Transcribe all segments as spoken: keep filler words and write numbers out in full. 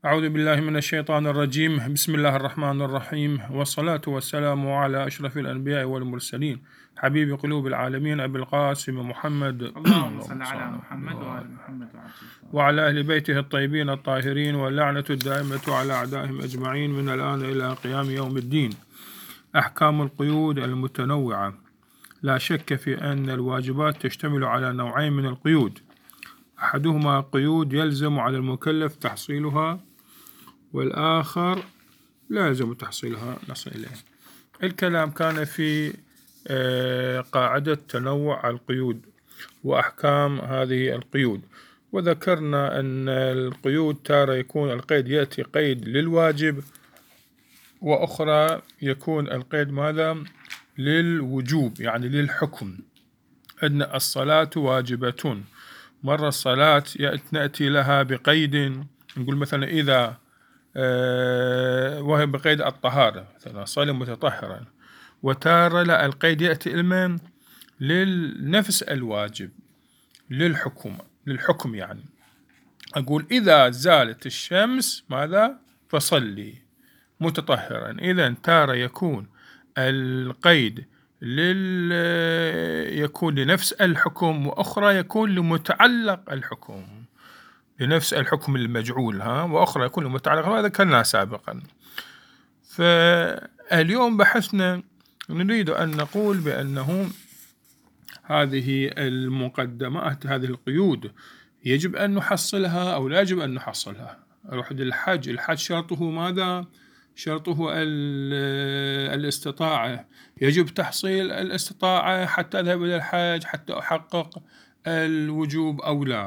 أعوذ بالله من الشيطان الرجيم. بسم الله الرحمن الرحيم، والصلاة والسلام على أشرف الأنبياء والمرسلين، حبيب قلوب العالمين أبي القاسم محمد اللهم صل على محمد وآل محمد وعلى أهل بيته الطيبين الطاهرين، واللعنة الدائمة على أعدائهم أجمعين من الآن إلى قيام يوم الدين. أحكام القيود المتنوعة. لا شك في أن الواجبات تشتمل على نوعين من القيود، أحدهما قيود يلزم على المكلف تحصيلها، والآخر لا يلزم تحصيلها. نصل إليه. الكلام كان في قاعدة تنوع القيود وأحكام هذه القيود، وذكرنا أن القيود تارة يكون القيد يأتي قيد للواجب، وأخرى يكون القيد ماذا؟ للوجوب، يعني للحكم. أن الصلاة واجبة، مرة الصلاة نأتي لها بقيد، نقول مثلا إذا آه وهي بقيد الطهارة، مثلا صلي متطهرا، وتارة لا، القيد يأتي إلمن للنفس الواجب، للحكم للحكم يعني أقول إذا زالت الشمس ماذا؟ فصلي متطهرا. إذا تارة يكون القيد لل يكون لنفس الحكم، وأخرى يكون لمتعلق الحكم، لنفس الحكم المجعول ها وأخرى يكون لمتعلق. هذا ذكرناه سابقا. فاليوم بحثنا نريد أن نقول بأنه هذه المقدمات، هذه القيود يجب أن نحصلها أو لا يجب أن نحصلها. أروح للحج، الحج شرطه ماذا؟ شرطه الاستطاعة، يجب تحصيل الاستطاعة حتى أذهب إلى الحج، حتى أحقق الوجوب أو لا.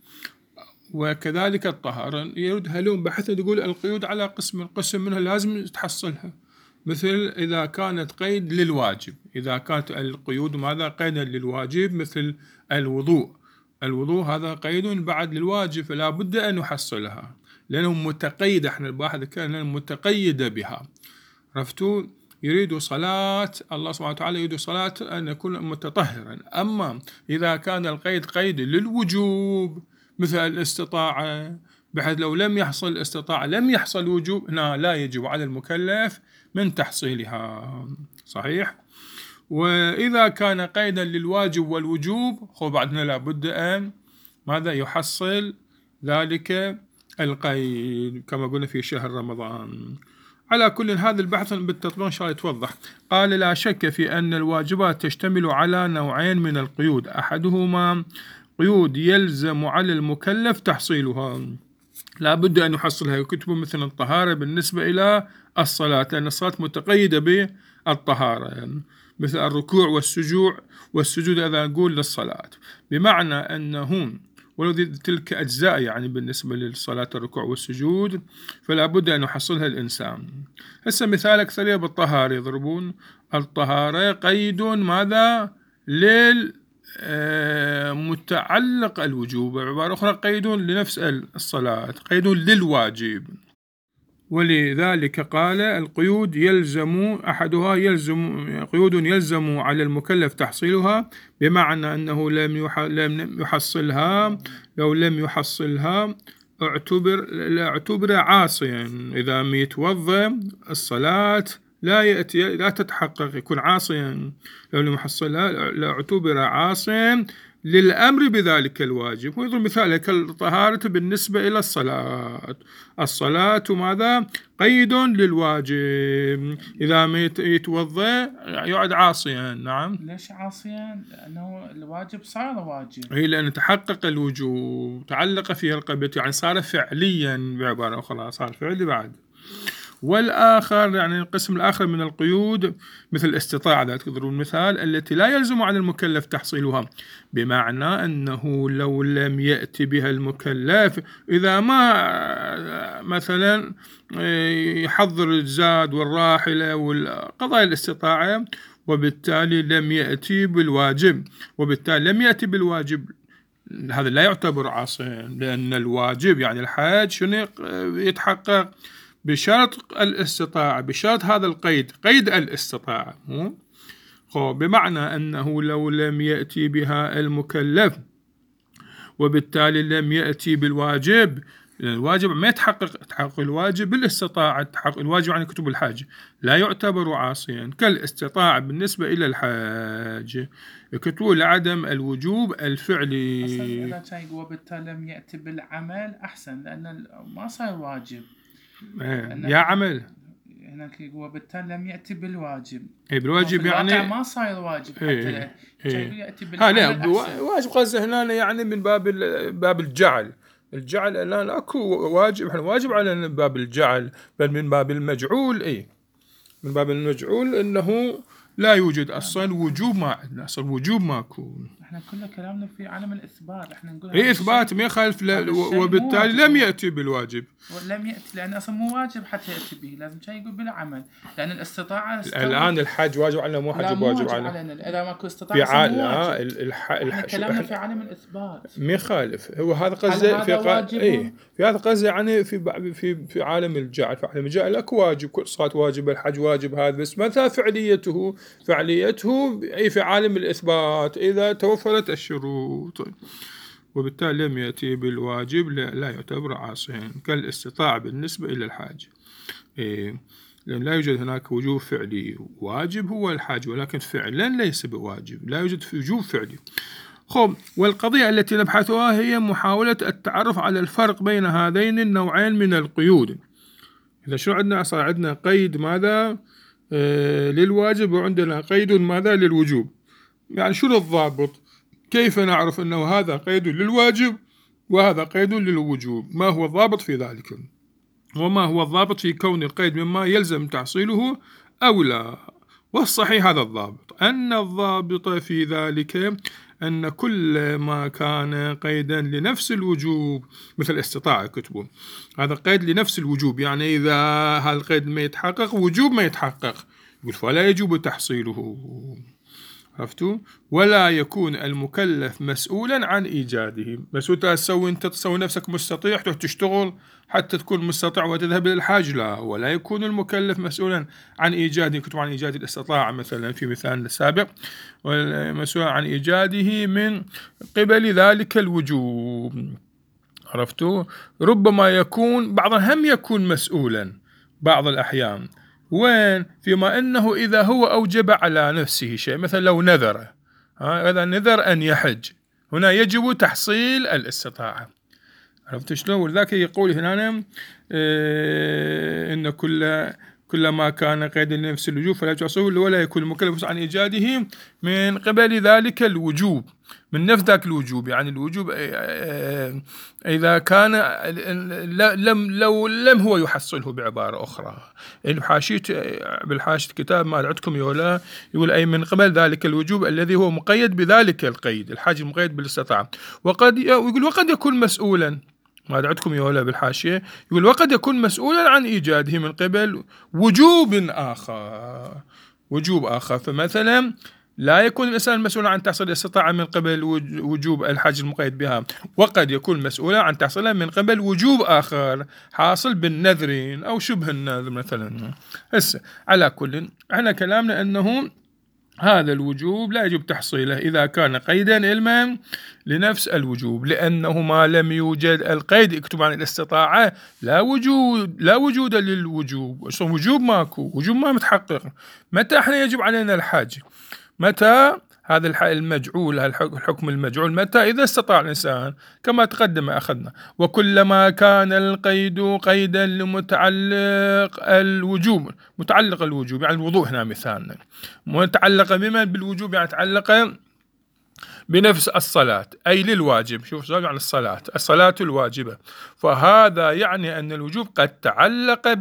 وكذلك الطهارة يردها اليوم بحث تقول القيود على قسم، قسم منها لازم تحصلها، مثل إذا كانت قيد للواجب، إذا كانت القيود ماذا؟ قيدا للواجب، مثل الوضوء، الوضوء هذا قيد بعد للواجب، فلا بد أن نحصلها لأنه متقيد. احنا الواحد كان متقيد بها. عرفتوا؟ يريد صلاة الله سبحانه وتعالى، يريد صلاة أن يكون متطهرا. أما إذا كان القيد قيد للوجوب مثل الاستطاعة، بحيث لو لم يحصل الاستطاعة لم يحصل وجوب، هنا لا يجب على المكلف من تحصيلها. صحيح؟ وإذا كان قيدا للواجب والوجوب، خو بعدنا لابد أن ماذا؟ يحصل ذلك القيد كما قلنا في شهر رمضان. على كل هذا البحث بالتطبيق إن شاء الله يتوضح. قال لا شك في أن الواجبات تشتمل على نوعين من القيود، أحدهما قيود يلزم على المكلف تحصيلها، لا بد أن يحصلها. يكتب مثل الطهارة بالنسبة إلى الصلاة، لأن الصلاة متقيدة بالطهارة، يعني مثل الركوع والسجود والسجود إذا نقول للصلاة، بمعنى أنه ولو تلك أجزاء يعني بالنسبة للصلاة الركوع والسجود، فلا بد أن يحصلها الإنسان. هسه مثال أكثر بالطهارة، يضربون الطهارة قيد ماذا؟ لل متعلق الوجوب، عبارة أخرى قيد لنفس الصلاة، قيد للواجب. ولذلك قال القيود يلزم أحدها يلزم قيود يلزم على المكلف تحصيلها، بمعنى أنه لم لم يحصلها، لو لم يحصلها اعتبر لا اعتبر عاصيا. إذا يتوضأ الصلاة لا يأتي لا تتحقق، يكون عاصيا. لو لم يحصلها لا اعتبر عاصيا للأمر بذلك الواجب. ويضرب مثال كالطهارة بالنسبة إلى الصلاة، الصلاة ماذا؟ قيد للواجب، إذا ما يتوضأ يعد عاصيا. نعم. ليش عاصيا؟ لأنه الواجب صار واجب، هي لأن تحقق الوجوب، تعلق فيه القبة، يعني صار فعليا، بعبارة أخرى صار فعلي بعد. والآخر يعني القسم الآخر من القيود مثل الاستطاعة، ذات تضرب المثال التي لا يلزم على المكلف تحصيلها، بمعنى أنه لو لم يأتي بها المكلف، إذا ما مثلا يحضر الزاد والراحلة والقضايا الاستطاعة، وبالتالي لم يأتي بالواجب، وبالتالي لم يأتي بالواجب، هذا لا يعتبر عاصيا، لأن الواجب يعني الحاج شنو يتحقق؟ بشرط الاستطاعة، بشرط هذا القيد، قيد الاستطاعة. بمعنى أنه لو لم يأتي بها المكلف وبالتالي لم يأتي بالواجب، الواجب ما يتحقق تحقق الواجب بالاستطاعة، تحقق الواجب عن كتب الحاج لا يعتبر عاصيا كالاستطاعة بالنسبة إلى الحاج، يكتبوا لعدم الوجوب الفعلي. أصلا إذا كان يقول وبالتالي لم يأتي بالعمل أحسن، لأن ما صار واجب. يا عمل هناك يقول وبالتالي لم يأتي بالواجب. إيه بالواجب يعني ما صار واجب حتى إيه إيه يأتي بالعمل لا أحسن. واجب قصده هنا يعني من باب باب الجعل. الجعل الآن أكو واجب، إحنا واجب على باب الجعل، بل من باب المجعول. إيه من باب المجعول إنه لا يوجد أصلا وجوب، ما عندنا أصلا وجوب ماكو. احنا كل كلامنا في عالم الإثبات، احنا نقول إيه إثبات ما يخالف، وبالتالي لم يأتي بالواجب. ولم يأتي لأن أصلا مو واجب حتى يأتي به، لازم شيء يقول بالعمل، لأن الاستطاعة الآن الحج واجب علينا مو حج واجب علينا. إذا ماكو استطاعة في عالم الح... احنا كلامنا في عالم الإثبات ما يخالف. هو هذا قصده في قا... إيه في هذا قصده يعني في في في عالم الجعل، في عالم الجعل اكو واجب، كل صلاة واجب، الحج واجب، هذا بس متى فعليته فعليته أي في عالم الإثبات إذا توفرت الشروط، وبالتالي لم يأتي بالواجب لا يعتبر عاصيا كالاستطاعة بالنسبة إلى الحاج. إيه لأن لا يوجد هناك وجوب فعلي. واجب هو الحاج ولكن فعلا ليس بواجب، لا يوجد وجوب فعلي. خب والقضية التي نبحثها هي محاولة التعرف على الفرق بين هذين النوعين من القيود. إذا شو عندنا صار عندنا قيد ماذا آه للواجب، وعندنا قيد ماذا للوجوب. يعني شو الضابط؟ كيف نعرف أنه هذا قيد للواجب وهذا قيد للوجوب؟ ما هو الضابط في ذلك؟ وما هو الضابط في كون القيد مما يلزم تحصيله أو لا؟ والصحيح هذا الضابط، أن الضابط في ذلك أن كل ما كان قيدا لنفس الوجوب مثل استطاعة كتبه، هذا قيد لنفس الوجوب، يعني إذا هذا القيد ما يتحقق وجوب ما يتحقق فلا يجب تحصيله. عرفتوا؟ ولا يكون المكلف مسؤولا عن إيجاده. بس أنت تسوي أنت تسوي نفسك مستطيع تروح تشتغل حتى تكون مستطيع وتذهب للحاج، لا، ولا يكون المكلف مسؤولا عن إيجاده. كتب عن إيجاد الاستطاعة مثلا في مثال السابق، مسؤولا عن إيجاده من قبل ذلك الوجوب. عرفتوا؟ ربما يكون بعض هم يكون مسؤولا بعض الأحيان، وين؟ فيما أنه إذا هو أوجب على نفسه شيء، مثلا لو نذر، إذا نذر أن يحج هنا يجب تحصيل الاستطاعة. عرفت شلون؟ ولذلك يقول هنا إيه إن كل كل ما كان قيدا لنفس الوجوب فلا يحصل ولا يكون المكلف عن إيجاده من قبل ذلك الوجوب، من نفس ذاك الوجوب. يعني الوجوب إذا كان لم لو لم هو يحصله بعبارة أخرى. الحاشية بالحاشية الكتاب ما عندكم يولا يقول أي من قبل ذلك الوجوب الذي هو مقيد بذلك القيد، الحاج المقيد بالاستطاعة. وقد يقول وقد يكون مسؤولا، ما عندكم يولا بالحاشية يقول وقد يكون مسؤولا عن إيجاده من قبل وجوب آخر، وجوب آخر. فمثلا لا يكون الإنسان مسؤولا عن تحصيل الاستطاعة من قبل وجوب الحج المقيد بها، وقد يكون مسؤولا عن تحصيلها من قبل وجوب آخر حاصل بالنذرين أو شبه النذر مثلا. هسه على كل احنا كلامنا أنه هذا الوجوب لا يجب تحصيله إذا كان قيدا علما لنفس الوجوب، لأنه ما لم يوجد القيد اكتب عن الاستطاعة لا وجود لا وجود للوجوب. وجوب ماكو، وجوب ما متحقق. متى احنا يجب علينا الحج؟ متى هذا المجعول، الحكم المجعول متى؟ إذا استطاع الإنسان كما تقدم أخذنا. وكلما كان القيد قيدا لمتعلق الوجوب، متعلق الوجوب يعني الوضوء هنا مثالنا، متعلق بمن؟ بالوجوب، يعني تعلق بنفس الصلاة أي للواجب. شوف سؤال عن الصلاة، الصلاة الواجبة، فهذا يعني أن الوجوب قد تعلق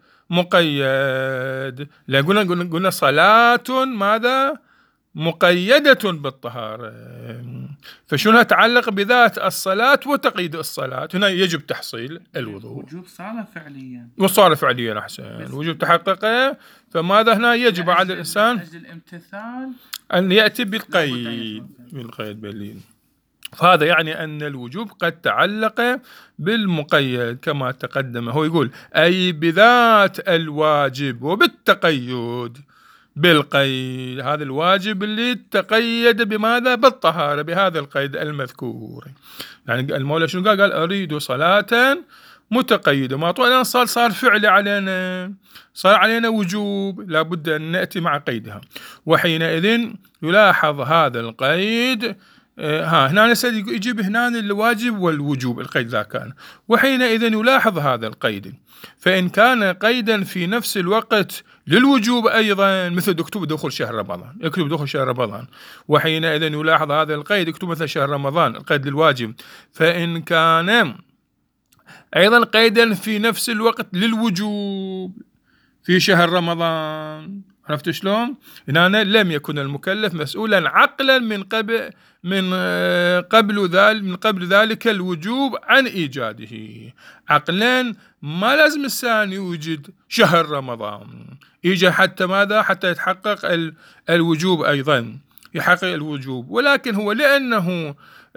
بالمقيد. لا قلنا قلنا صلاة ماذا؟ مقيدة بالطهارة، فشنو تعلق بذات الصلاة وتقييد الصلاة. هنا يجب تحصيل الوضوء. وجوب صار فعليا، وصار فعليا أحسن، وجوب تحقق. فماذا هنا يجب على الإنسان أجل الامتثال أن يأتي بالقيد بالقيد بالليل. فهذا يعني أن الوجوب قد تعلق بالمقيد كما تقدم. هو يقول أي بذات الواجب وبالتقيد بالقيد، هذا الواجب اللي تقيد بماذا؟ بالطهارة، بهذا القيد المذكور. يعني المولى شنو قال؟ قال أريد صلاة متقيدة ما طول صار صار فعل علينا، صار علينا وجوب، لابد أن نأتي مع قيدها. وحينئذ يلاحظ هذا القيد، آه ها هنا يجيب هنا الواجب والوجوب القيد ذا كان. وحينئذ يلاحظ هذا القيد، فإن كان قيدا في نفس الوقت للوجوب أيضا، مثل اكتب دخول شهر رمضان، اكتب دخول شهر رمضان، وحينئذ يلاحظ هذا القيد، اكتب مثل شهر رمضان القيد للواجب. فإن كان أيضا قيدا في نفس الوقت للوجوب في شهر رمضان، عرفت شلون؟ هنا لم يكن المكلف مسؤولا عقلا من قبل من قبل ذلك من قبل ذلك الوجوب عن إيجاده. عقلا ما لازم الإنسان يوجد شهر رمضان، يجي حتى ماذا؟ حتى يتحقق الوجوب أيضا، يحقق الوجوب. ولكن هو لأنه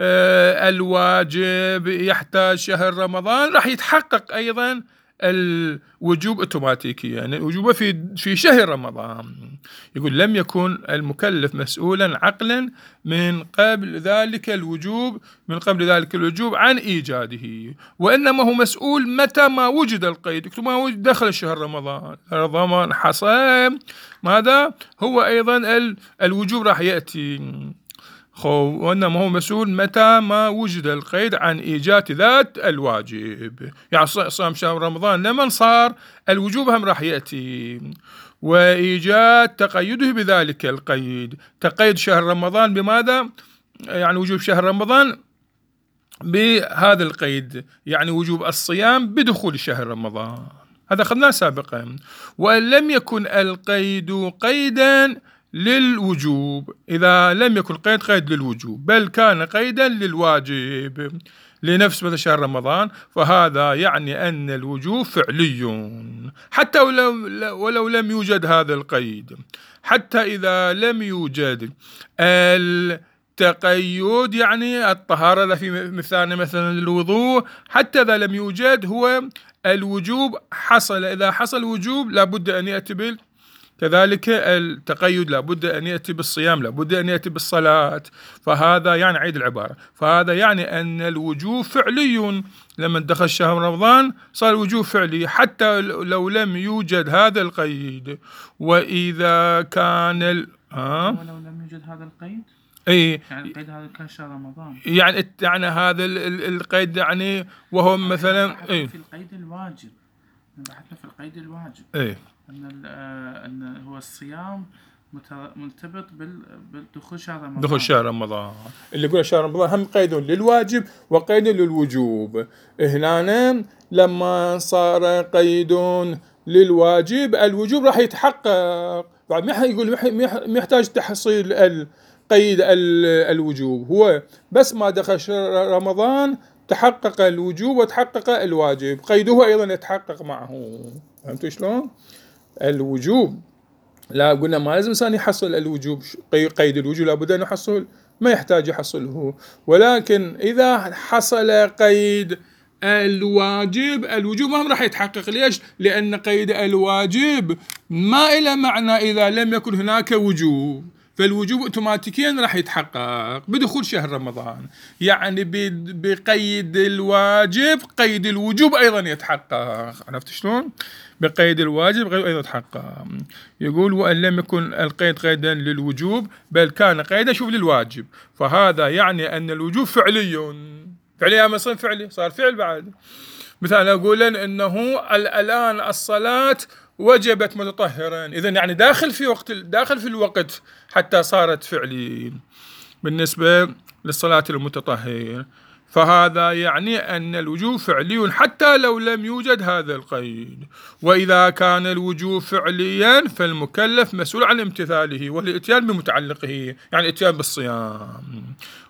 الواجب يحتاج شهر رمضان، راح يتحقق أيضا الوجوب اوتوماتيكيا، يعني الوجوب في في شهر رمضان. يقول لم يكن المكلف مسؤولا عقلا من قبل ذلك الوجوب من قبل ذلك الوجوب عن إيجاده، وإنما هو مسؤول متى ما وجد القيد، ما وجد دخل شهر رمضان رمضان حصل ماذا؟ هو أيضا الوجوب راح يأتي، وإنما هو مسؤول متى ما وجد القيد عن إيجاد ذات الواجب. يعني صام شهر رمضان لمن صار الوجوب هم راح يأتي، وإيجاد تقيده بذلك القيد، تقيد شهر رمضان بماذا؟ يعني وجوب شهر رمضان بهذا القيد، يعني وجوب الصيام بدخول شهر رمضان، هذا أخذناه سابقا. وأن لم يكن القيد قيدا للوجوب، إذا لم يكن قيد قيد للوجوب بل كان قيدا للواجب لنفس مثل شهر رمضان، فهذا يعني أن الوجوب فعلي حتى ولو, ولو لم يوجد هذا القيد. حتى إذا لم يوجد التقيد، يعني الطهارة في مثال مثلا الوضوء، حتى إذا لم يوجد هو الوجوب حصل. إذا حصل الوجوب لابد أن يأتي بال كذلك التقيد، لابد أن يأتي بالصيام، لابد أن يأتي بالصلاة. فهذا يعني عيد العبارة، فهذا يعني أن الوجوب فعلي لما دخل شهر رمضان صار الوجوب فعلي حتى لو لم يوجد هذا القيد. وإذا كان ال... ها؟ ولو لم يوجد هذا القيد، اي يعني القيد هذا كان شهر رمضان، يعني يعني هذا القيد يعني وهو مثلا اي في القيد الواجب، بحثنا في القيد الواجب اي ان ان هو الصيام مرتبط بالدخول شهر رمضان، دخول شهر رمضان اللي يقول شهر رمضان هم قيد للواجب وقيد للوجوب. هنا لما صار قيد للواجب الوجوب راح يتحقق، بعد ما يقول ما يحتاج تحصيل القيد الوجوب، هو بس ما دخل شهر رمضان تحقق الوجوب وتحقق الواجب، قيده أيضا يتحقق معه. فهمتوا شلون؟ الوجوب لا قلنا ما لازم إنسان يحصل الوجوب، قيد الوجوب لابد أن يحصل، ما يحتاج يحصله. ولكن إذا حصل قيد الواجب الوجوب ما راح يتحقق. ليش؟ لأن قيد الواجب ما إلى معنى إذا لم يكن هناك وجوب، فالوجوب اوتوماتيكيا راح يتحقق بدخول شهر رمضان. يعني بقيد الواجب قيد الوجوب ايضا يتحقق. عرفت شلون؟ بقيد الواجب ايضا يتحقق. يقول وان لم يكن القيد قيدا للوجوب بل كان قيدا شوف للواجب، فهذا يعني ان الوجوب فعلي فعلي ما صار فعلي صار فعل بعد. مثلا اقول انه الان الصلاة وجبت متطهرا، إذا يعني داخل في وقت داخل في الوقت حتى صارت فعلي بالنسبة للصلاة المتطهر، فهذا يعني أن الوجوب فعلي حتى لو لم يوجد هذا القيد. وإذا كان الوجوب فعليا فالمكلف مسؤول عن امتثاله والاتيان بمتعلقه، يعني الاتيان بالصيام،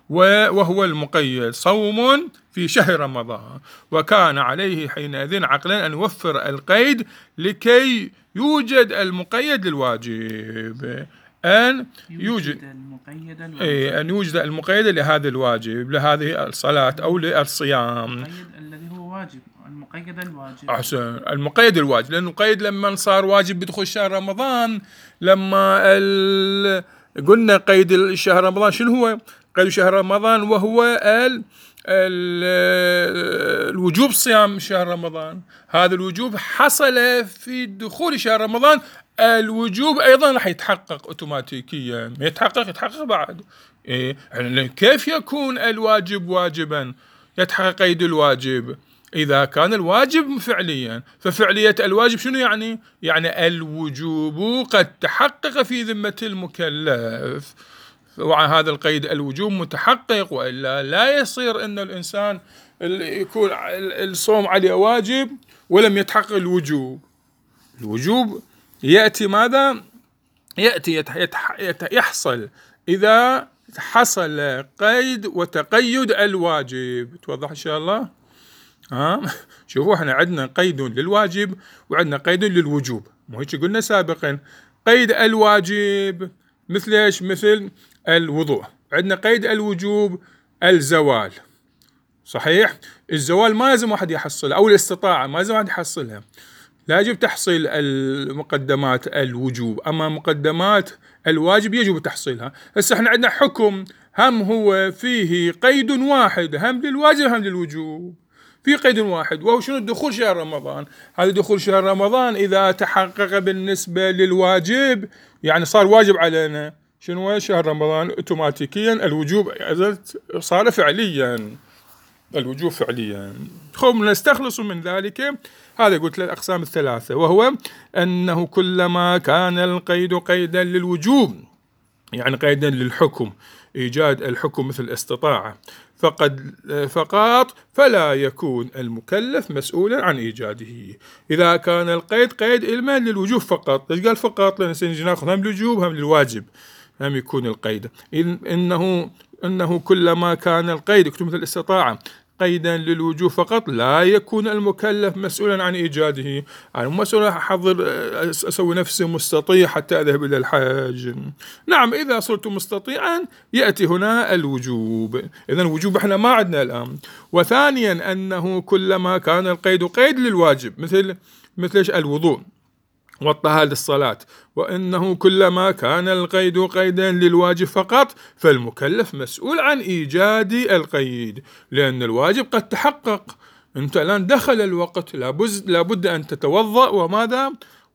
وهو المقيد صوم في شهر رمضان، وكان عليه حينئذ عقلا أن يوفر القيد لكي يوجد المقيد للواجب، أن يوجد المقيد أي أن يوجد المقيد لهذا الواجب، لهذه الصلاة أو للصيام. المقيد الذي هو واجب، المقيد الواجب. أحسن، المقيد الواجب، لأنه قيد لما صار واجب بدخول شهر رمضان. لما ال... قلنا قيد شهر رمضان شنو هو؟ قيد شهر رمضان وهو الوجوب صيام شهر رمضان، هذا الوجوب حصل في دخول شهر رمضان، الوجوب أيضا راح يتحقق أوتوماتيكيا، يتحقق يتحقق بعد. إيه؟ يعني كيف يكون الواجب واجبا؟ يتحقق قيد الواجب إذا كان الواجب فعليا، ففعلية الواجب شنو يعني؟ يعني الوجوب قد تحقق في ذمة المكلف، وعن هذا القيد الوجوب متحقق، وإلا لا يصير أن الإنسان يكون الصوم عليه واجب ولم يتحقق الوجوب. الوجوب يأتي ماذا؟ يأتي يحصل إذا حصل قيد وتقيد الواجب. توضح إن شاء الله؟ ها؟ شوفوا احنا عندنا قيد للواجب وعندنا قيد للوجوب، مو هيك قلنا سابقا؟ قيد الواجب مثل ايش؟ مثل الوضوء. عندنا قيد الوجوب الزوال، صحيح؟ الزوال ما لازم واحد يحصلها، او الاستطاعة ما لازم واحد يحصلها، لا يجب تحصيل المقدمات الوجوب، اما مقدمات الواجب يجب تحصيلها. هسه احنا عندنا حكم هم هو فيه قيد واحد، هم للواجب هم للوجوب، في قيد واحد، وهو شنو؟ دخول شهر رمضان. هذا دخول شهر رمضان إذا تحقق بالنسبة للواجب يعني صار واجب علينا، شنو؟ شهر رمضان، اوتوماتيكيا الوجوب صار فعليا، الوجوب فعليا. خب نستخلص من ذلك هذا قلت لك الأقسام الثلاثة، وهو أنه كلما كان القيد قيدا للوجوب يعني قيدا للحكم، إيجاد الحكم مثل الاستطاعة فقد فقط، فلا يكون المكلف مسؤولا عن إيجاده. إذا كان القيد قيد علما للوجوب فقط، ليش قال فقط؟ لأن سنجي ناخذ هم للوجوب هم للواجب، هم يكون القيد إن إنه إنه كلما كان القيد مثل الاستطاعة قيدا للوجوب فقط، لا يكون المكلف مسؤولا عن إيجاده. يعني مسؤول أحضر أسوي نفسي مستطيع حتى أذهب إلى الحج. نعم إذا صرت مستطيعا يأتي هنا الوجوب، إذن الوجوب إحنا ما عندنا الآن. وثانيا أنه كلما كان القيد قيد للواجب مثل مثل الوضوء والطهارة للصلاة، وأنه كلما كان القيد قيدا للواجب فقط فالمكلف مسؤول عن إيجاد القيد، لأن الواجب قد تحقق، أنت الآن دخل الوقت، لابد, لابد أن تتوضأ وماذا؟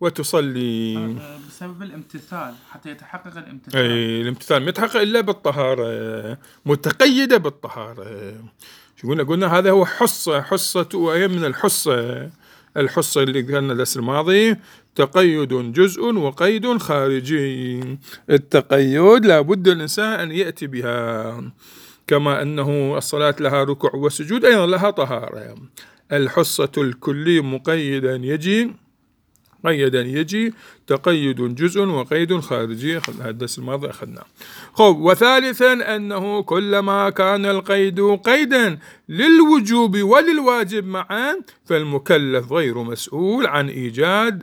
وتصلي بسبب الامتثال، حتى يتحقق الامتثال. أي الامتثال ما يتحقق إلا بالطهارة، متقيدة بالطهارة. شو قلنا؟ قلنا هذا هو حصة، حصة وأهم من الحصة. الحصة اللي قلنا الدرس الماضي تقيد جزء وقيد خارجي. التقيد لابد الإنسان أن يأتي بها، كما أنه الصلاة لها ركوع وسجود أيضا لها طهارة. الحصة الكلي مقيدا يجي قيدا يجي تقيد جزء وقيد خارجي، هذا الدرس الماضي أخذناه. خب وثالثا أنه كلما كان القيد قيدا للوجوب وللواجب معا فالمكلف غير مسؤول عن إيجاد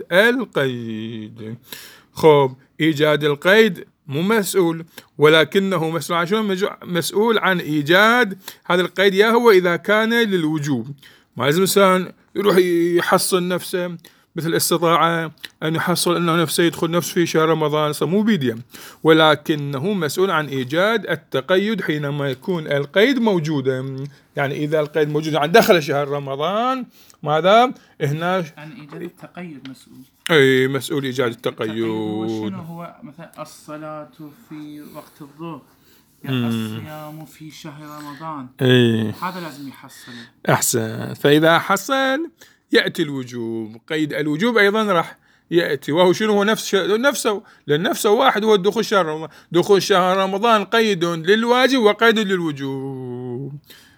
القيد. خب إيجاد القيد مو مسؤول، ولكنه مسؤول عن شنو؟ مسؤول عن إيجاد هذا القيد، يا هو إذا كان للوجوب. ما لازم إنسان يروح يحصن نفسه مثل الاستطاعة أن يحصل أنه نفسه يدخل نفسه في شهر رمضان، مو بيديه، ولكنه مسؤول عن إيجاد التقيد حينما يكون القيد موجودا. يعني إذا القيد موجود عن دخل شهر رمضان ماذا؟ هنا عن إيجاد التقيد مسؤول. أي مسؤول إيجاد التقيد. التقيد هو شنو؟ هو مثلا الصلاة في وقت الظهر، الصيام في شهر رمضان، أي هذا لازم يحصل. أحسن. فإذا حصل يأتي الوجوب، قيد الوجوب أيضا راح يأتي، وهو شنو؟ هو نفس نفسه، لأن نفسه واحد، هو دخول شهر رمضان. دخول شهر رمضان قيد للواجب وقيد للوجوب،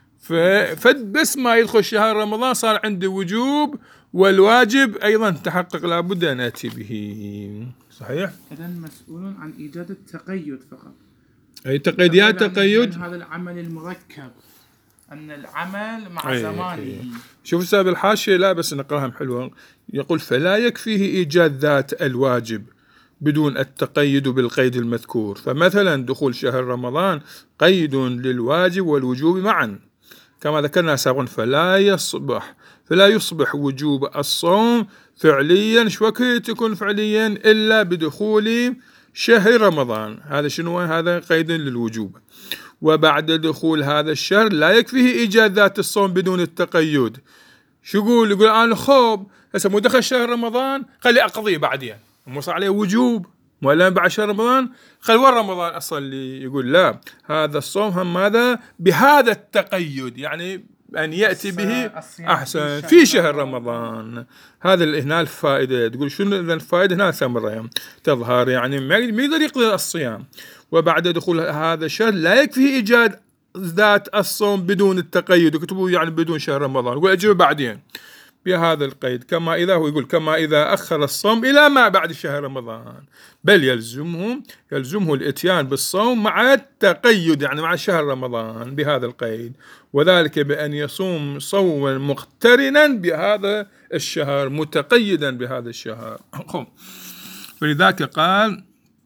فبس ما يدخل شهر رمضان صار عنده وجوب، والواجب أيضا تحقق لابد أن أتي به. صحيح؟ إذن مسؤول عن إيجاد التقيد فقط. أي تقيد يا تقيد هذا العمل المركب، أن العمل مع زمانه. شوف ساب الحاشية، لا بس نقراها حلوة. يقول فلا يكفيه إيجاد ذات الواجب بدون التقيد بالقيد المذكور. فمثلا دخول شهر رمضان قيد للواجب والوجوب معا كما ذكرنا سابقا، فلا يصبح فلا يصبح وجوب الصوم فعليا شو وقت يكون فعليا إلا بدخول شهر رمضان. هذا شنو؟ هذا قيد للوجوب. وبعد دخول هذا الشهر لا يكفيه إيجاد ذات الصوم بدون التقيد. شو يقول؟ يقول أنا خوب هسه مو دخل شهر رمضان خلي أقضيه بعدين، مو صار عليه وجوب ولا بعد شهر رمضان خل ورا رمضان أصلي. يقول لا، هذا الصوم هم ماذا بهذا التقيد، يعني أن يأتي به أحسن في شهر رمضان. هذا هنا الفائدة. تقول شنو إذا الفائدة؟ هنا ثمرة تظهر، يعني ما يقدر يقضي الصيام. وبعد دخول هذا الشهر لا يكفي إيجاد ذات الصوم بدون التقيد، يكتبوا يعني بدون شهر رمضان، يقول أجيب بعدين بهذا القيد. كما إذا هو يقول كما إذا أخر الصوم إلى ما بعد شهر رمضان، بل يلزمه يلزمه الإتيان بالصوم مع التقيد، يعني مع شهر رمضان بهذا القيد، وذلك بأن يصوم صوما مقترنا بهذا الشهر متقيدا بهذا الشهر. فلذلك قال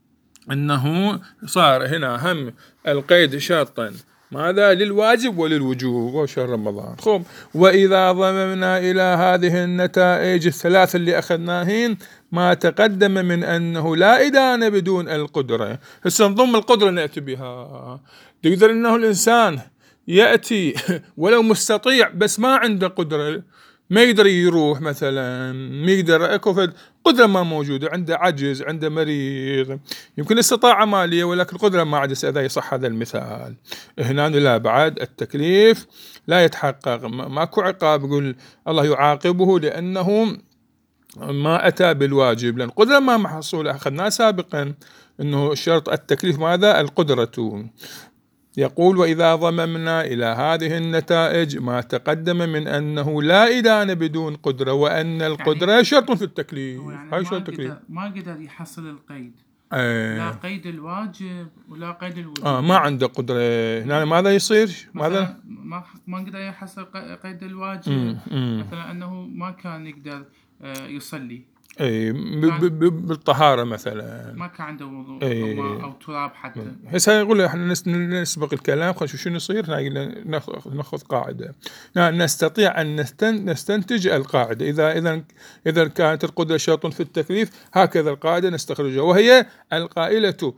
أنه صار هنا هم القيد شرطا ماذا للواجب وللوجوب وشهر رمضان. خب وإذا ضممنا إلى هذه النتائج الثلاث اللي أخذناهن ما تقدم من أنه لا إدانة بدون القدرة. هسه نضم القدرة نأتي بها. تقدر أنه الإنسان يأتي ولو مستطيع بس ما عنده قدرة، ما يقدر يروح مثلا، ما يقدر اكو قدرة ما موجودة، عنده عجز، عنده مريض، يمكن استطاعة مالية ولكن القدرة ما عجز، إذا يصح هذا المثال. هنا لا، بعد التكليف لا يتحقق، ماكو عقاب يقول الله يعاقبه لأنه ما أتى بالواجب، لأن القدرة ما محصولة. أخذنا سابقا أنه شرط التكليف ماذا؟ القدرة. يقول وإذا ضممنا إلى هذه النتائج ما تقدم من أنه لا إدانة بدون قدرة، وأن القدرة يعني شرط في التكليف. يعني هاي ما, التكليف. ما قدر يحصل القيد، أيه. لا قيد الواجب ولا قيد الوجوب. آه ما عنده قدرة هنا، ماذا يصير؟ ماذا ما ما قدر يحصل قيد الواجب. مم. مم. مثلا أنه ما كان يقدر يصلي، اي بالطهارة مثلا، ما كان عنده وضوء أي. أو, أو تراب حتى. هسه نقول احنا نسبق الكلام، خلينا شو نصير. ناخذ ناخذ قاعدة، نستطيع أن نستنتج القاعدة. إذا إذا إذا كانت القدرة شرط في التكليف، هكذا القاعدة نستخرجها، وهي القائلة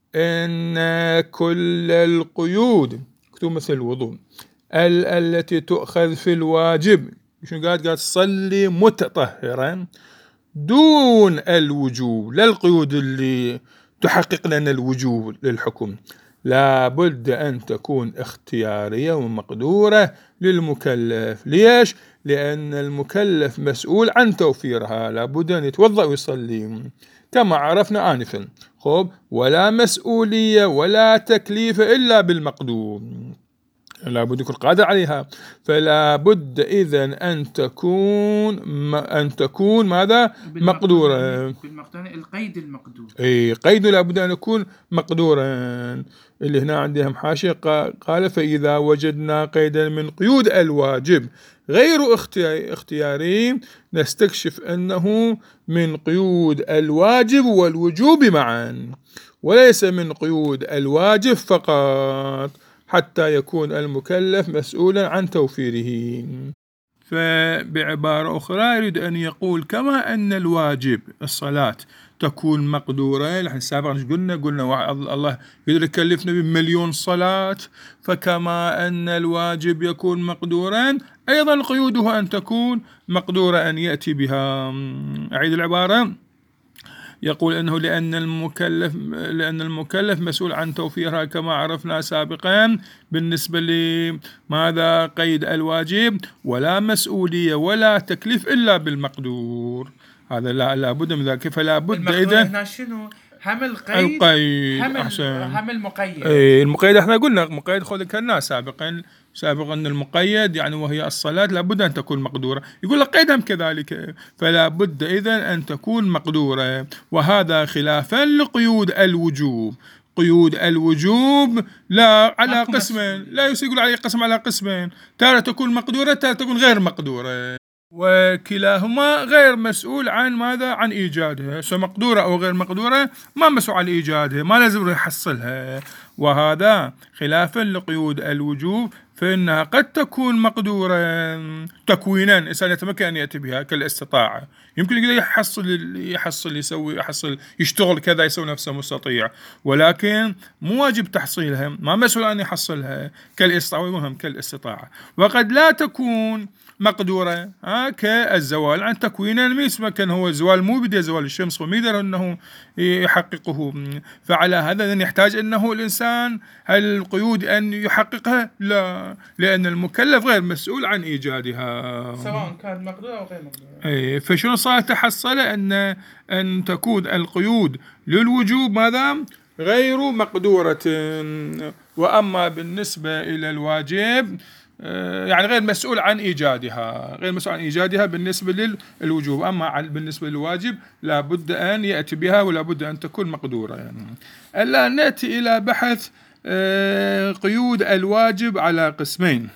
إن كل القيود مكتوب مثل الوضوء التي تؤخذ في الواجب، شنو قاعد قاعد تصلي متطهرا دون الوجوب، لا القيود اللي تحقق لنا الوجوب للحكم، لا بد أن تكون اختيارية ومقدورة للمكلف. ليش؟ لأن المكلف مسؤول عن توفيرها، لا بد أن يتوضأ ويصلي كما عرفنا آنفا. خب ولا مسؤولية ولا تكليف إلا بالمقدور، لا بد يكون قادر عليها. فلا بد إذن أن تكون أن تكون ماذا؟ مقدورة. بالمقدور القيد المقدور. أي قيد لا بد أن يكون مقدورا. اللي هنا عندهم حاشية قال فإذا وجدنا قيدا من قيود الواجب غير اختياري نستكشف أنه من قيود الواجب والوجوب معا، وليس من قيود الواجب فقط، حتى يكون المكلف مسؤولا عن توفيره. فبعبارة أخرى يريد أن يقول كما أن الواجب الصلاة تكون مقدورة، نحن سابقا قلنا قلنا الله يقدر يكلفنا بمليون صلاة، فكما أن الواجب يكون مقدورا أيضا قيوده أن تكون مقدورة أن يأتي بها. أعيد العبارة. يقول أنه لأن المكلف لأن المكلف مسؤول عن توفيرها كما عرفنا سابقا بالنسبة لماذا قيد الواجب، ولا مسؤولية ولا تكليف إلا بالمقدور. هذا لا لا بد من ذلك. فلا بد إذا هنا شنو هم القيد القيد هم, أحسن. هم المقيد. إيه المقيد احنا قلنا مقيد خذ كنا سابقا سابقا أن المقيد يعني وهي الصلاة لا بد أن تكون مقدورة. يقول لك قيدهم كذلك، فلا بد إذا أن تكون مقدورة، وهذا خلافا لقيود الوجوب. قيود الوجوب لا على قسمين، لا يقول عليه قسم على قسمين، تارة تكون مقدورة تارة تكون غير مقدورة، وكلاهما غير مسؤول عن ماذا؟ عن إيجادها، سواء مقدورة أو غير مقدورة ما مسؤول عن إيجادها، ما لازم يحصلها. وهذا خلافا لقيود الوجوب فإنها قد تكون مقدورة تكوينا، إنسان يتمكن أن يأتي بها كالاستطاعة، يمكن يحصل يحصل يسوي يحصل يشتغل كذا، يسوي نفسه مستطيع، ولكن مو واجب تحصيلها، ما مسؤول أن يحصلها كالاستطاعة، مهم كالاستطاعة. وقد لا تكون مقدورة ها كالزوال عن تكوينا، ما يتمكن هو الزوال مو بدي زوال الشمس وما يقدر أنه يحققه، فعلى هذا يحتاج أنه الإنسان هل القيود أن يحققها؟ لا، لأن المكلف غير مسؤول عن إيجادها سواء كان مقدورة أو غير مقدورة. أي، فشنو صار تحصل أن أن تكون القيود للوجوب ماذا؟ غير مقدورة. وأما بالنسبة إلى الواجب يعني غير مسؤول عن إيجادها، غير مسؤول عن إيجادها بالنسبة للوجوب، أما بالنسبة للواجب لا بد أن يأتي بها ولا بد أن تكون مقدورة. يعني الآن نأتي إلى بحث قيود الواجب على قسمين.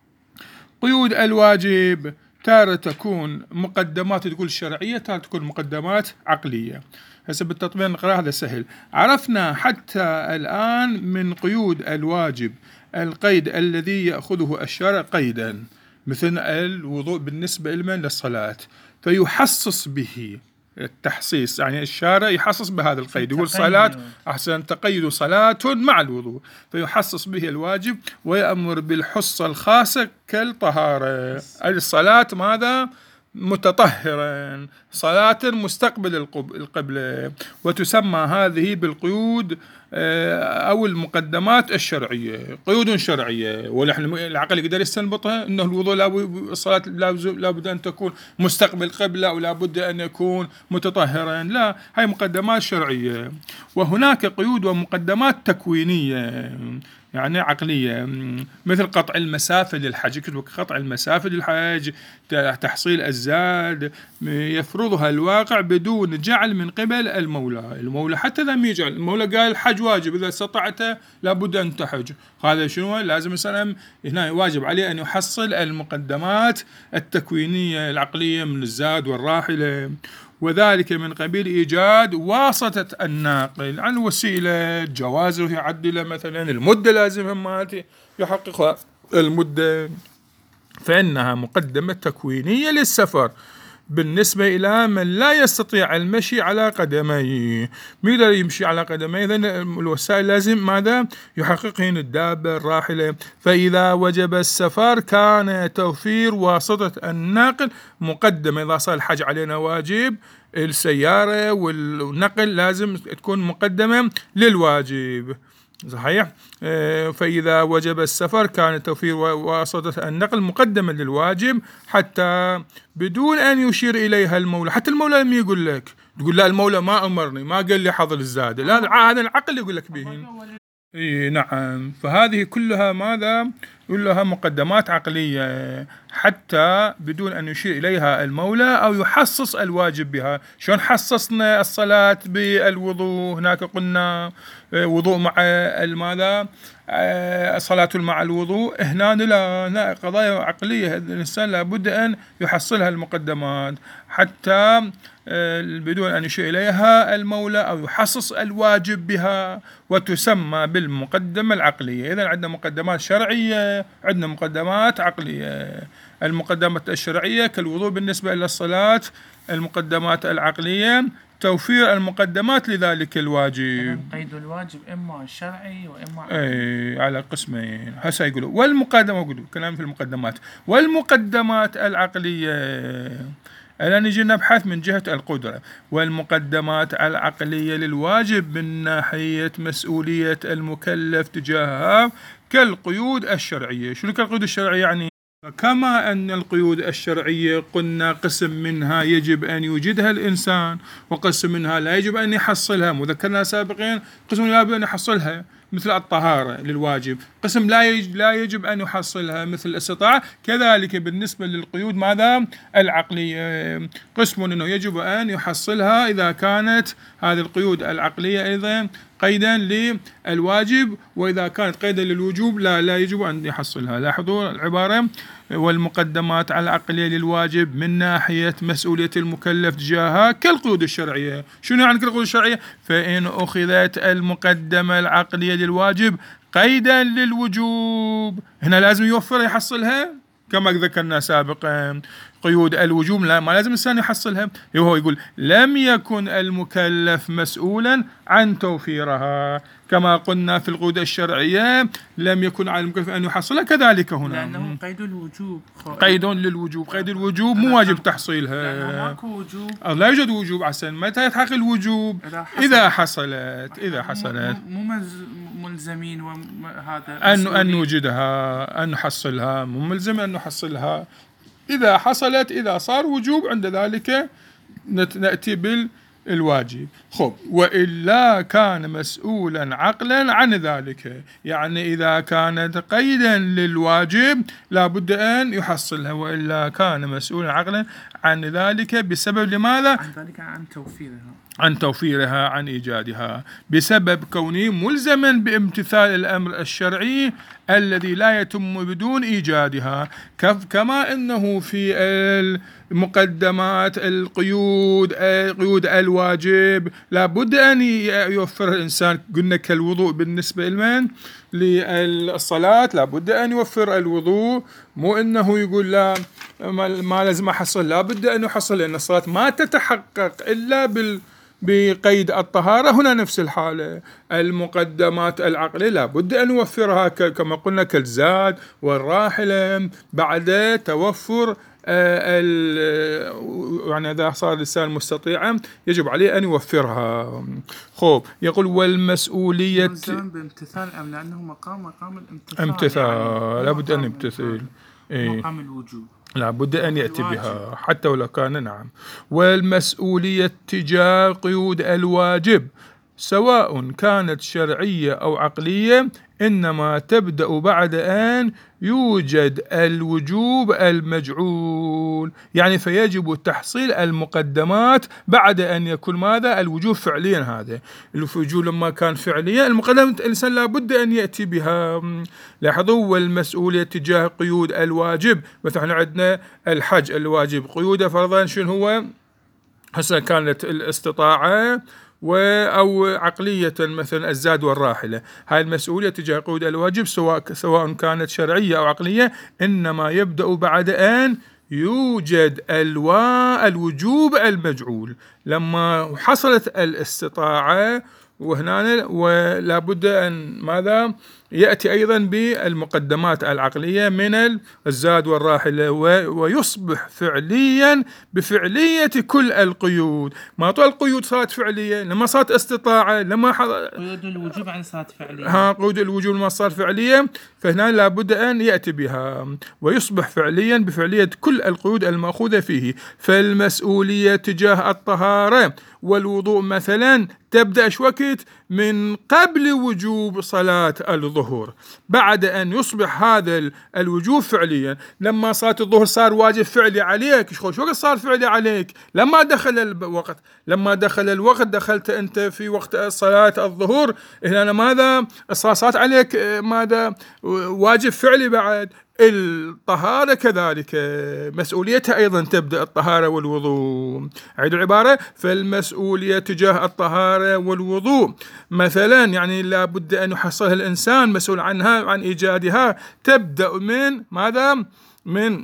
قيود الواجب تارة تكون مقدمات تقول شرعية، تارة تكون مقدمات عقلية. هسه بالتطبيق نقرأ، هذا سهل. عرفنا حتى الآن من قيود الواجب القيد الذي يأخذه الشرع قيدا، مثل الوضوء بالنسبة لمن للصلاة، فيحصص به التحصيص، يعني الشارع يحصص بهذا القيد، يقول صلاة أحسن تقيد صلاة مع الوضوء، فيحصص به الواجب ويأمر بالحصة الخاصة كالطهارة، الصلاة ماذا؟ متطهرا، صلاة مستقبل القبلة، وتسمى هذه بالقيود أو المقدمات الشرعية، قيود شرعية. ونحن العقل يقدر يستنبطها أنه الوضوء الصلاة لابد أن تكون مستقبل قبلة أو لابد أن يكون متطهرا، لا، هاي مقدمات شرعية. وهناك قيود ومقدمات تكوينية يعني عقلية، مثل قطع المسافة للحج، قطع المسافة للحج، تحصيل الزاد يفرضها الواقع بدون جعل من قبل المولى، المولى حتى لم يجعل، المولى قال الحج واجب إذا استطعت لابد أن تحج، هذا شنو؟ لازم الإنسان هنا واجب عليه أن يحصل المقدمات التكوينية العقلية من الزاد والراحلة، وذلك من قبيل إيجاد واسطة الناقل عن وسيلة، جوازه يعدل مثلا المدة لازم مالتي يحققها المدة، فإنها مقدمة تكوينية للسفر بالنسبة إلى من لا يستطيع المشي على قدميه، ميقدر يمشي على قدميه، إذن الوسائل لازم ماذا؟ يحققهن الدابة الراحلة. فإذا وجب السفر كان توفير واسطة النقل مقدمة، إذا صار الحج علينا واجب، السيارة والنقل لازم تكون مقدمة للواجب، صحيح. فإذا وجب السفر كان توفير واسطة النقل مقدما للواجب حتى بدون أن يشير إليها المولى، حتى المولى لم يقول لك تقول لا المولى ما أمرني، ما قال لي حظر الزاد، لا، هذا العقل يقول لك به. إيه نعم، فهذه كلها ماذا؟ كلها مقدمات عقلية حتى بدون أن يشير إليها المولى أو يحصص الواجب بها. شلون حصصنا الصلاة بالوضوء؟ هناك قلنا وضوء مع الماذا؟ صلاة مع الوضوء. هنا لا، هنا قضايا عقلية الإنسان لابد أن يحصلها المقدمات حتى بدون أن يشير إليها المولى أو يحصص الواجب بها، وتسمى بالمقدمة العقلية. إذن عندنا مقدمات شرعية، عندنا مقدمات عقلية. المقدمات الشرعية كالوضوء بالنسبة إلى الصلاة، المقدمات العقلية توفير المقدمات لذلك الواجب. قيد الواجب إما شرعي وإما عقلي. على قسمين هسه يقولوا. والمقدمة يقولوا كلام في المقدمات. والمقدمات العقلية الآن نجي نبحث من جهة القدرة. والمقدمات العقلية للواجب من ناحية مسؤولية المكلف تجاهها كالقيود الشرعية. شنو كالقيود الشرعية يعني؟ كما أن القيود الشرعية قلنا قسم منها يجب أن يوجدها الإنسان وقسم منها لا يجب أن يحصلها، مذكرنا سابقين قسم لا يجب أن يحصلها مثل الطهارة للواجب، قسم لا يجب, لا يجب أن يحصلها مثل الاستطاعة. كذلك بالنسبة للقيود ماذا؟ العقلية، قسم أنه يجب أن يحصلها إذا كانت هذه القيود العقلية أيضا قيدا للواجب، وإذا كانت قيدا للوجوب لا لا يجب أن يحصلها. لاحظوا العبارة: والمقدمات العقلية للواجب من ناحية مسؤولية المكلف تجاهها كالقيود الشرعية. شنو يعني كالقيود الشرعية؟ فإن أخذت المقدمة العقلية للواجب قيدا للوجوب. هنا لازم يوفر يحصلها كما ذكرنا سابقا. قيود الوجوب لا ما لازم الإنسان يحصلها. هو يقول لم يكن المكلف مسؤولا عن توفيرها، كما قلنا في القيود الشرعية لم يكن على المكلف أن يحصلها، كذلك هنا لأنه قيد الوجوب. قيد للوجوب. قيد الوجوب مو واجب تحصيلها، لأنه ماكو وجوب. لا يوجد وجوب. عسن متى يتحقق الوجوب؟ إذا حصلت إذا حصلت مو ملزمين وهذا أن أن نوجدها، أن نحصلها، مو ملزم أن نحصلها. إذا حصلت، إذا صار وجوب، عند ذلك نأتي بالواجب. خب، وإلا كان مسؤولا عقلا عن ذلك، يعني إذا كانت قيدا للواجب لا بد أن يحصلها، وإلا كان مسؤولا عقلا عن ذلك بسبب لماذا؟ عن ذلك عن توفيرها عن توفيرها عن إيجادها، بسبب كونه ملزما بامتثال الأمر الشرعي الذي لا يتم بدون إيجادها. كما أنه في المقدمات القيود قيود الواجب لا بد أن يوفر الإنسان، قلنا كالوضوء بالنسبة لمن؟ للصلاة لا بد أن يوفر الوضوء، مو أنه يقول لا ما لازم أحصل، لا بد أن يحصل، لأن الصلاة ما تتحقق إلا بال بقيد الطهارة. هنا نفس الحالة، المقدمات العقلية لا بد أن نوفرها كما قلنا كالزاد والراحلة بعد توفر آه يعني إذا صار الإنسان مستطيعا يجب عليه أن يوفرها. خوب، يقول والمسؤولية بامتثال أم، لأنه مقام مقام الامتثال، امتثال يعني لا بد أن يمتثل، مقام الوجوب لا بد أن يأتي بها حتى ولو كان. نعم. والمسؤولية تجاه قيود الواجب سواء كانت شرعية أو عقلية إنما تبدأ بعد أن يوجد الوجوب المجعول، يعني فيجب تحصيل المقدمات بعد أن يكون ماذا؟ الوجوب فعليا. هذا الوجوب لما كان فعليا المقدمة الإنسان لا بد أن يأتي بها. لاحظوا، والمسؤولية تجاه قيود الواجب، مثلا عندنا الحج الواجب قيوده فرضا شنو هو؟ هسه كانت الاستطاعة أو عقلية مثلا الزاد والراحلة، هاي المسؤولية تجاه قيود الواجب سواء سواء كانت شرعية أو عقلية إنما يبدأ بعد أن يوجد الوا الوجوب المجعول. لما حصلت الاستطاعة وهنا ولا بد أن ماذا؟ يأتي أيضا بالمقدمات العقلية من الزاد والراحلة، ويصبح فعليا بفعلية كل القيود. ما طول القيود صارت فعلية لما صارت استطاعة، لما قيود الوجوب عن صارت فعلية، ها قيود الوجوب ما صار فعلية، فهنا لا بد أن يأتي بها ويصبح فعليا بفعلية كل القيود المأخوذة فيه. فالمسؤولية تجاه الطهارة والوضوء مثلا تبدأ ايش وقت؟ من قبل وجوب صلاة الظهر، بعد أن يصبح هذا الوجوب فعليا. لما صلاة الظهر صار واجب فعلي عليك، شو وقت صار فعلي عليك؟ لما دخل الوقت، لما دخل الوقت دخلت أنت في وقت صلاة الظهر، هنا ماذا؟ صارت عليك ماذا؟ واجب فعلي. بعد الطهارة كذلك مسؤوليتها أيضا تبدأ الطهارة والوضوء. أعيد العبارة، فالمسؤولية تجاه الطهارة والوضوء مثلا يعني لا بد أن يحصلها الإنسان مسؤول عنها عن إيجادها، تبدأ من ماذا؟ من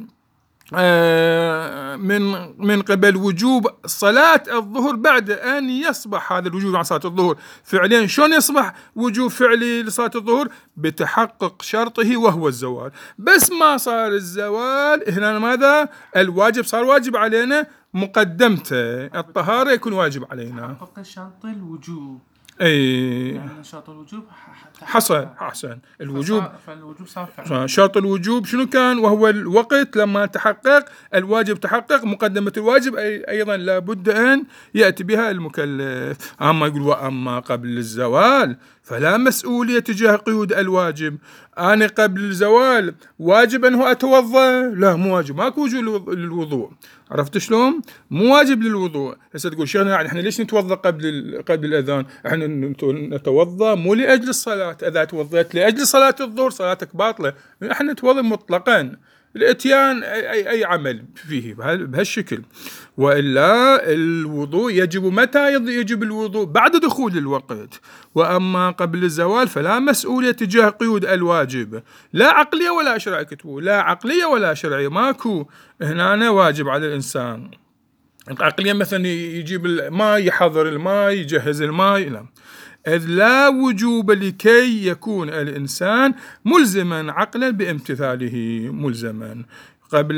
آه من من قبل وجوب صلاة الظهر، بعد أن يصبح هذا الوجوب عن صلاة الظهر فعليا. شلون يصبح وجوب فعلي لصلاة الظهر؟ بتحقق شرطه وهو الزوال. بس ما صار الزوال هنا ماذا؟ الواجب صار واجب علينا، مقدمته الطهارة يكون واجب علينا. تحقق شرط الوجوب، أي يعني شرط الوجوب حصل حسن الوجوب، فالوجوب صار فعلا. شرط الوجوب شنو كان؟ وهو الوقت لما تحقق الواجب، تحقق مقدمة الواجب أي أيضا لابد أن يأتي بها المكلف. أما يقول وأما قبل الزوال فلا مسؤولية تجاه قيود الواجب. أنا قبل الزوال واجب أنه أتوضأ؟ لا مو واجب، ماكو وجوب للوضوء. عرفت شلون؟ مو واجب للوضوء. هسه تقول شيخنا يعني احنا ليش نتوضأ قبل قبل الأذان؟ احنا نتوضأ مو لأجل الصلاة، إذا توضأت لأجل صلاة الظهر صلاتك باطلة. احنا نتوضأ مطلقا الاتيان أي, أي عمل فيه بهالشكل. وإلا الوضوء يجب متى يجب الوضوء؟ بعد دخول الوقت. وأما قبل الزوال فلا مسؤولية تجاه قيود الواجب، لا عقلية ولا شرعية، كتبوا لا عقلية ولا شرعية، ماكو هنا واجب على الإنسان. العقلية مثلا يجيب الماء، يحضر الماء، يجهز الماء، لا، إذ لا وجوب لكي يكون الإنسان ملزما عقلا بامتثاله، ملزما قبل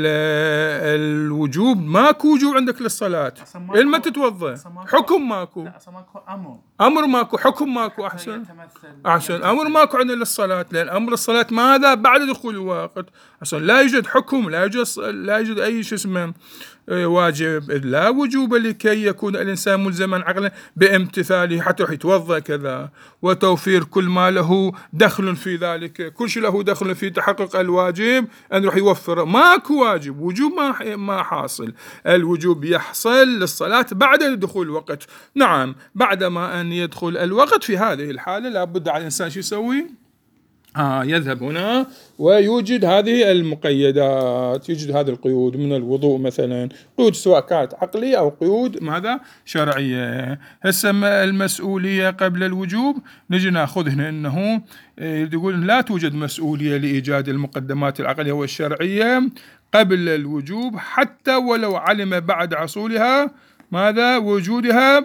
الوجوب. ماكو وجوب عندك للصلاة، إلما تتوضأ، حكم ماكو، أمر ماكو، حكم ماكو. أحسن أحسن أمر ماكو عندنا للصلاة، لأن أمر الصلاة ماذا؟ بعد دخول الوقت. أصلا لا يوجد حكم، لا يوجد لا يوجد أي شيء اسمه واجب، لا وجوب لكي يكون الإنسان ملزما عقلا بامتثاله حتى يتوضأ كذا، وتوفير كل ما له دخل في ذلك، كل شيء له دخل في تحقق الواجب أن يروح يوفر. ماكو واجب، وجوب ما ما حاصل. الوجوب يحصل للصلاة بعد دخول الوقت. نعم، بعدما أن يدخل الوقت في هذه الحالة لابد على الإنسان شو يسوي؟ آه يذهب هنا ويوجد هذه المقيدات، يوجد هذه القيود من الوضوء مثلا، قيود سواء كانت عقلية أو قيود ماذا؟ شرعية. هسه المسؤولية قبل الوجوب نجي ناخذ هنا أنه يقول لا توجد مسؤولية لإيجاد المقدمات العقلية والشرعية قبل الوجوب حتى ولو علم بعد حصولها ماذا؟ وجودها،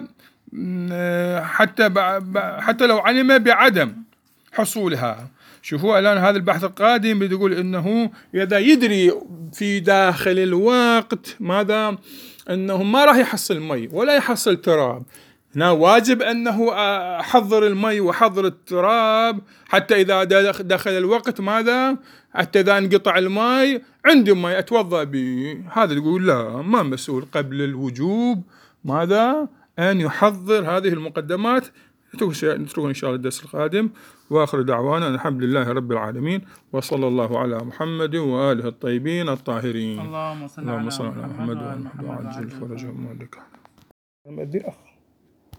حتى حتى لو علم بعدم حصولها. شوفوا الآن هذا البحث القادم بيقول إنه إذا يدري في داخل الوقت ماذا؟ إنه ما راح يحصل مي ولا يحصل تراب، هنا واجب أنه أحضر المي وحضر التراب حتى إذا دخل الوقت ماذا؟ حتى إذا انقطع المي عندي مي أتوضأ به. هذا يقول لا، ما مسؤول قبل الوجوب ماذا؟ أن يحضر هذه المقدمات. نتركه إن شاء الله الدرس القادم. وآخر دعوانا الحمد لله رب العالمين، وصلى الله على محمد وآله الطيبين الطاهرين. اللهم صل على محمد وعلى محمد وعلى فرجهم ولك.